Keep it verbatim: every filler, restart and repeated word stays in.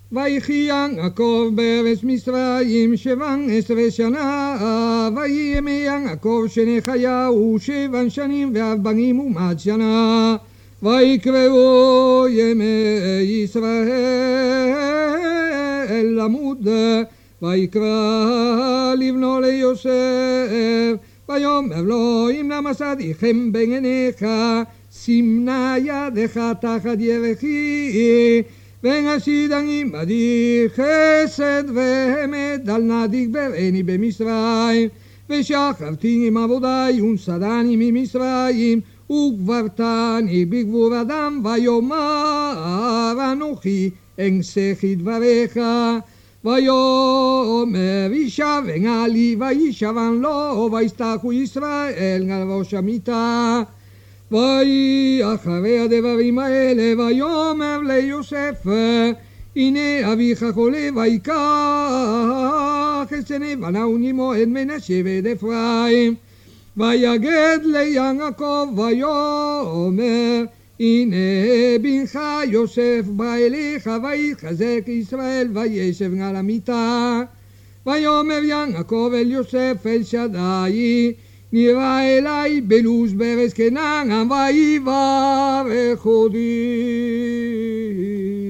ויחי יעקב בארץ מצרים שבע עשרה שנה, ויהי ימי יעקב שני חייהו שבע שנים וארבע בנים ומעט שנה. ויקראו ימי ישראל למוד, ויקרא לבנו ליוסף, ויאמר לו אם למה שדיכם בין עיניך, סימנה ידך תחת ירכי, ונשידני עמדי חסד ואמת, אל נא תגברני במצרים, ושכבתי עם עבודי ונשאני ממצרים, וגברתני בגבור אדם, ויאמר אנוכי אנשכי דבריך. ויאמר ישבן עלי, וישבן לו, וישתחו ישראל על ראש המיטה. ויהי אחרי הדברים האלה, ויאמר ליוסף הנה אביך חולה, ויקח את שני בניו ממועד מנשה ואת אפרים. ויגד ליעקב ויאמר הנה בנך יוסף בא אליך, ויתחזק ישראל וישב על המיטה. ויאמר יעקב אל יוסף אל שדי נראה אלי בלוז בארץ כנען, ויברך אותי.